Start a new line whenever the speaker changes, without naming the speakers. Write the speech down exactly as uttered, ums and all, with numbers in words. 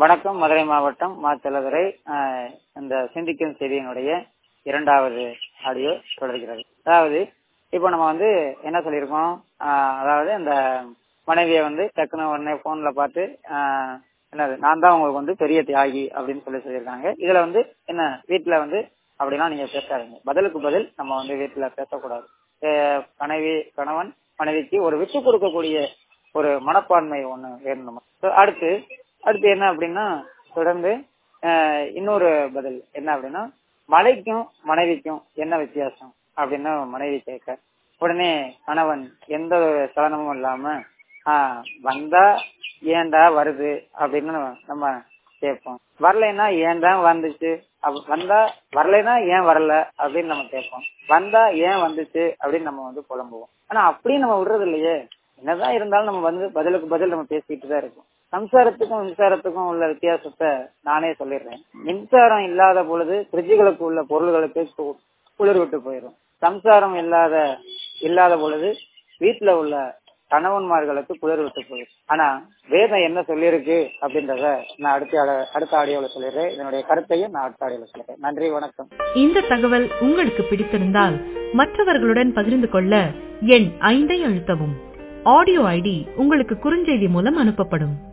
வணக்கம். மதுரை மாவட்டம் மாத்தளதுரை. இந்த சிந்திக்கும் செய்தியினுடைய இரண்டாவது ஆடியோ தொடர்கிறது. அதாவது இப்போ நம்ம வந்து என்ன சொல்லியிருக்கோம், அதாவது அந்த மனைவியை வந்து டக்குன்னு உடனே போன்ல பார்த்து என்னது நான் தான் உங்களுக்கு வந்து பெரிய தியாகி அப்படின்னு சொல்லி சொல்லியிருக்காங்க. இதுல வந்து என்ன வீட்டுல வந்து அப்படிலாம் நீங்க பேசாதீங்க. பதிலுக்கு பதில் நம்ம வந்து வீட்டுல பேசக்கூடாது. மனைவி கணவன் மனைவிக்கு ஒரு விட்டு கொடுக்கக்கூடிய ஒரு மனப்பான்மை ஒண்ணு வேணும். அடுத்து அடுத்து என்ன அப்படின்னா, தொடர்ந்து இன்னொரு பதில் என்ன அப்படின்னா, மலைக்கும் மனைவிக்கும் என்ன வித்தியாசம் அப்படின்னு மனைவி கேட்க, உடனே கணவன் எந்த ஒரு சலனமும் இல்லாம ஆஹ் வந்தா ஏன்டா வருது அப்படின்னு நம்ம கேட்போம். வரலைன்னா ஏன் தான் வந்துச்சு, வந்தா வரலைன்னா ஏன் வரல அப்படின்னு நம்ம கேட்போம். வந்தா ஏன் வந்துச்சு அப்படின்னு நம்ம வந்து புலம்புவோம். ஆனா அப்படியும் நம்ம விடுறது இல்லையே. என்னதான் இருந்தாலும் நம்ம வந்து பதிலுக்கு பதில் நம்ம பேசிட்டு தான் இருக்கோம். சம்சாரத்துக்கும் மின்சாரத்துக்கும் உள்ள வித்தியாசத்தை நானே சொல்லிடுறேன். மின்சாரம் இல்லாத பொழுது ஃப்ரிட்ஜுகளுக்கு உள்ள பொருள்களுக்கு குளிர் விட்டு போயிடும். சம்சாரம் இல்லாத இல்லாத பொழுது வீட்டுல உள்ள கணவன்மார்களுக்கு குளிர் விட்டு போயிடும். ஆனா வேதம் என்ன சொல்லியிருக்கு அப்படின்றத நான் அடுத்த அடுத்த ஆடியோல சொல்லிடுறேன். இதனுடைய கருத்தையும் நான் அடுத்த ஆடியோல சொல்லிடுறேன். நன்றி, வணக்கம்.
இந்த தகவல் உங்களுக்கு பிடித்திருந்தால் மற்றவர்களுடன் பகிர்ந்து கொள்ள எண் ஐந்தை அழுத்தவும். ஆடியோ ஐடி உங்களுக்கு குறுஞ்செய்தி மூலம் அனுப்பப்படும்.